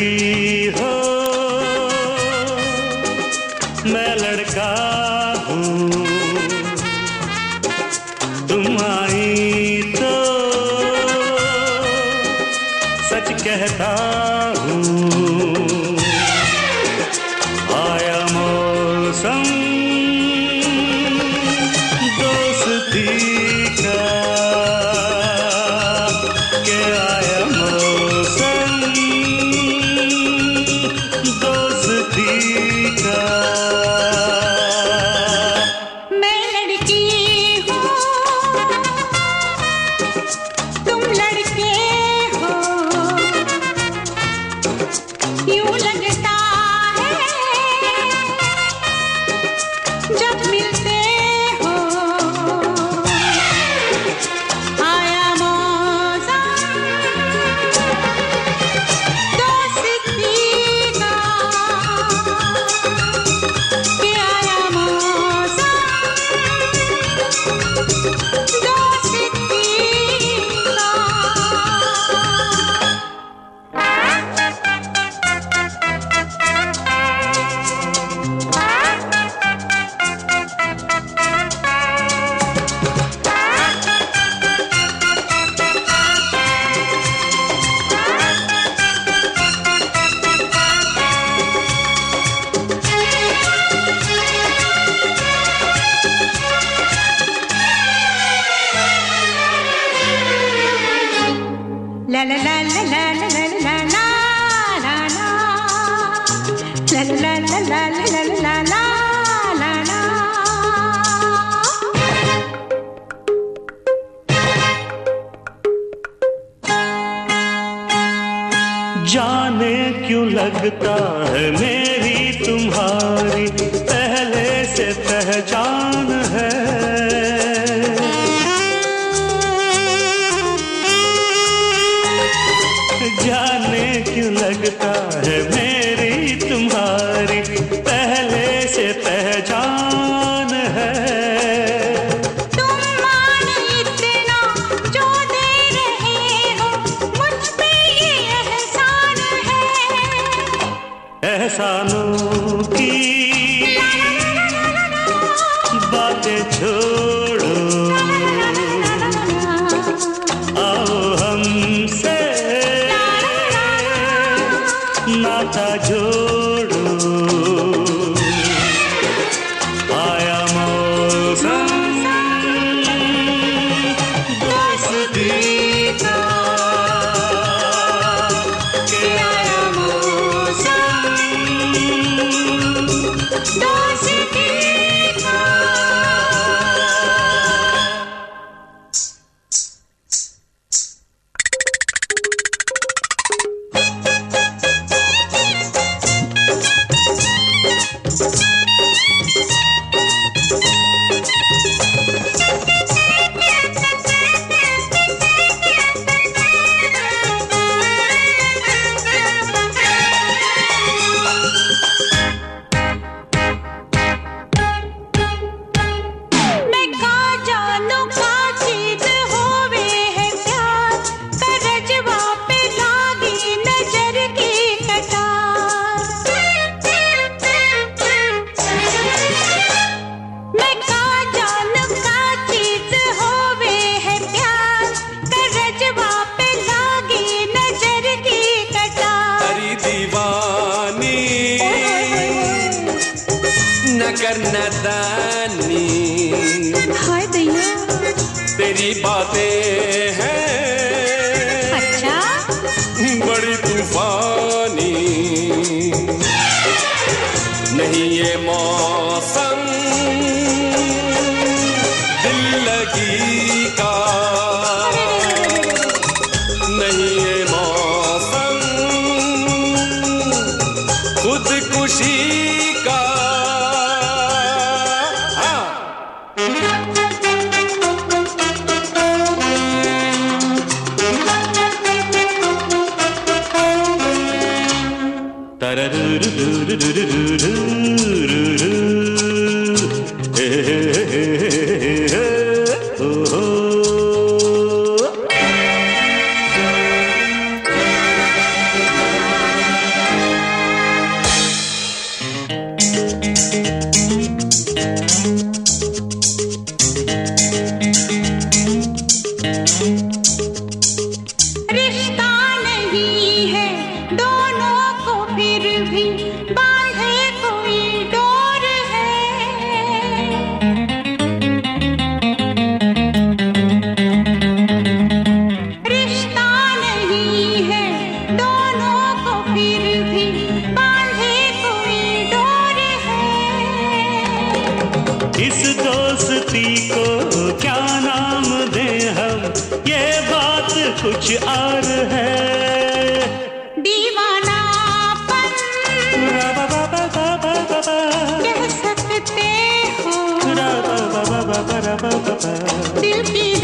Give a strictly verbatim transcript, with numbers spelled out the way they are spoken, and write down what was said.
लड़की हो मैं लड़का हूँ, तुम आई तो सच कहता हूँ। आया मौसम दोस्ती का, के आया मौसम दोस्ती का। मैं लड़की हूँ, तुम लड़के हो, यूं लगता है जब मिलते हो। आया मौसम दोस्ती का, के आया मौसम दोस्ती का। La la la la la la la la la la la la la la la la la la la la। जाने क्यों लगता है मेरी तुम्हारी पहले से पहचान है। जाने क्यों लगता है मेरी तुम्हारी पहले से पहचान है। तुम मान इतना जो दे रहे हो, मुझ पे ये एहसान है। एहसानों की बातें छोड़ो, आओ हमसे नाता जोड़ो। आया मौसम दोस्ती का, के आया मौसम दोस्ती का। मैं का जानू का चीज होवे है प्यार, करजवा पे लागी नजर की कटार। मैं का जानू का चीज होवे है प्यार, करजवा पे लागी नजर की कटार। हरी दीवानी न करना दानी, हाय दैया। तेरी बातें हैं अच्छा बड़ी तूफानी। नहीं ये मौसम दिल लगी का, नहीं ये मौसम खुदकुशी का। हाँ। कुछ और है दीवानापन कह सकते हो दिल की